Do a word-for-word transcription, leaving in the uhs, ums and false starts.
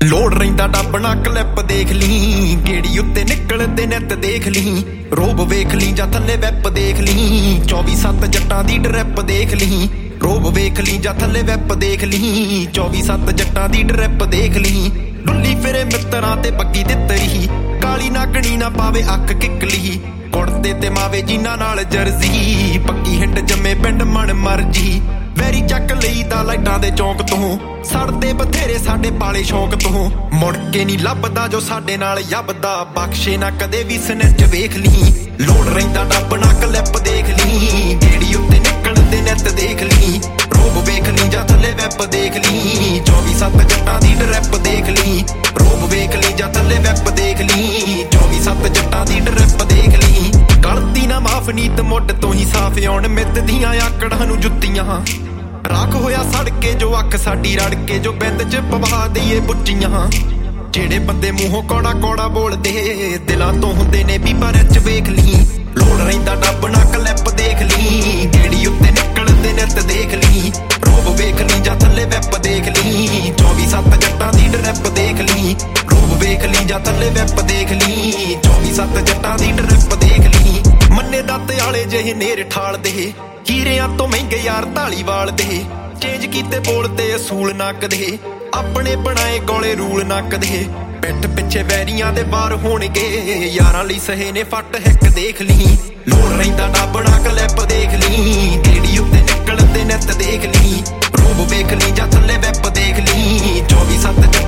ਲੋੜ ਰਹਿੰਦਾ ਡੱਬਣਾ ਕਲਿੱਪ ਦੇਖ ਲਈ, ਗੇੜੀ ਉੱਤੇ ਨਿਕਲਦੇ ਨਿੱਤ ਦੇਖ ਲਈ, ਰੋਬ ਵੇਖ ਲਈ ਜਾਂ ਥੱਲੇ ਵੈਪ ਦੇਖ ਲਈ, ਚੌਵੀ ਸੱਤ ਜੱਟਾਂ ਦੀ ਡਰੈਪ ਦੇਖ ਲਈ, ਰੋਬ ਵੇਖ ਲਈ ਜਾਂ ਥੱਲੇ ਵੈਪ ਦੇਖ ਲਈ, ਚੌਵੀ ਸੱਤ ਜੱਟਾਂ ਦੀ ਡਰੈਪ ਦੇਖ ਲਈ, ਡੁੱਲੀ ਫਿਰੇ ਮਿੱਤਰਾਂ ਤੇ ਬੱਗੀ ਦਿੱਤਰੀ, ਕਾਲੀ ਨਾਗਣੀ ਨਾ ਪਾਵੇ ਅੱਖ ਕਿੱਕਲੀ, ਕੁੜਤੇ ਤੇ ਮਾਵੇ ਜਿਨ੍ਹਾਂ ਨਾਲ ਜਰਜ਼ੀ, ਪੱਕੀ ਹਿੰਡ ਜੰਮੇ ਪਿੰਡ ਮਨ ਮਰਜੀ, ਵੈਰੀ ਚੱਕ ਲਈ ਦਾ ਲਾਈਟਾਂ ਦੇ ਚੌਂਕ ਤੋਂ, ਸੜਦੇ ਬਥੇਰੇ ਸਾਡੇ ਪਾਲੇ ਸ਼ੌਂਕ ਤੋਂ, ਮੁੜ ਕੇ ਨੀ ਲੱਭਦਾ ਜੋ ਸਾਡੇ ਨਾਲ ਯੱਬਦਾ, ਬਖਸ਼ੇ ਨਾ ਕਦੇ ਵੀ ਸਨੈਚ ਵੇਖ ਲਈ, ਲੋੜ ਰਹਿੰਦਾ ਡੱਬਣਾ ਕਲਿੱਪ ਦੇਖ ਲਈ, ਗੇੜੀ ਉੱਤੇ ਨਿਕਲਦੇ ਨਿੱਤ ਦੇਖ ਲਈ, ਰੋਬ ਵੇਖ ਲਈ ਜਾਂ ਥੱਲੇ ਵੈਪ ਦੇਖ ਲਈ, ਚੌਵੀ ਸੱਤ ਜੱਟਾਂ ਦੀ ਡਰੈਪ ਦੇਖ ਲਈ, ਰੋਬ ਵੇਖ ਲਈ ਜਾਂ ਥੱਲੇ ਵੈਪ ਦੇਖ ਲਈ, ਚੌਵੀ ਸੱਤ ਜੱਟਾਂ ਦੀ ਡਰੈਪ ਦੇਖ ਲਈ, ਗਲਤੀ ਨਾ ਮਾਫ ਨੀਤ ਮੁੱਢ ਤੋਂ ਹੀ ਸਾਫ਼ ਆਉਣ ਮਿੱਤ ਦੀਆਂ ਆਕੜਾਂ ਨੂੰ ਜੁੱਤੀਆਂ, ਰਾਖ ਹੋਇਆ ਸੜਕੇ ਜੋ ਅੱਖ ਸਾਡੀ ਰੜ ਕੇ, ਜੋ ਬਿੰਦ ਚ ਪਵਾ ਦਈਏ ਬੁੱਚੀਆਂ, ਜਿਹੜੇ ਬੰਦੇ ਮੂੰਹੋਂ ਕੌੜਾ ਕੌੜਾ ਬੋਲਦੇ ਦਿਲਾਂ ਤੋਂ ਹੁੰਦੇ ਨੇ ਬੀਬਾ ਰਿਚ ਵੇਖ ਲਈ, ਲੋੜ ਰਹਿੰਦਾ ਡੱਬਣਾ ਕਲਿੱਪ ਦੇਖ ਲਈ, ਗੇੜੀ ਉੱਤੇ ਨਿਕਲਦੇ ਨਿੱਤ ਦੇਖ ਲਈ, ਰੋਬ ਵੇਖ ਲਈ ਜਾਂ ਥੱਲੇ ਵੈਪ ਦੇਖ ਲਈ, ਚੌਵੀ ਸੱਤ ਜੱਟਾਂ ਦੀ ਡਰੈਪ ਦੇਖ ਲਈ, ਰੋਬ ਵੇਖ ਲਈ ਜਾਂ ਥੱਲੇ ਵੈਪ ਦੇਖ ਲਈ, ਚੌਵੀ ਸੱਤ ਜੱਟਾਂ ਦੀ ਡਰੈਪ ਦੇਖ ਲਈ, ਮੰਨੇ ਦੱਤ ਵਾਲੇ ਜਿਹੇ ਨੇਰ ਠਾਲਦੇ, ਹੀਰਿਆਂ ਤੋਂ ਮਹਿੰਗੇ ਯਾਰ ਧਾਲੀਵਾਲ ਦੇ, ਚੇਂਜ ਕੀਤੇ ਬੋਲ ਤੇ ਅਸੂਲ ਨੱਕਦੇ, ਆਪਣੇ ਬਣਾਏ ਗੋਲੇ ਰੂਲ ਨੱਕਦੇ, ਪਿੱਠ ਪਿੱਛੇ ਵੈਰੀਆਂ ਦੇ ਵਾਰ ਹੋਣਗੇ, ਯਾਰਾਂ ਲਈ ਸਹੇ ਨੇ ਫੱਟ ਹਿੱਕ ਦੇਖ ਲਈ, ਲੋੜ ਰਹਿੰਦਾ ਡੱਬਣਾ ਕਲਿੱਪ ਦੇਖ ਲਈ, ਗੇੜੀ ਉੱਤੇ ਨਿਕਲਦੇ ਨਿੱਤ ਦੇਖ ਲਈ, ਰੋਬ ਵੇਖ ਲਈ ਜਾਂ ਥੱਲੇ ਵੈਪ ਦੇਖ ਲਈ, ਚੌਵੀ ਸੱਤ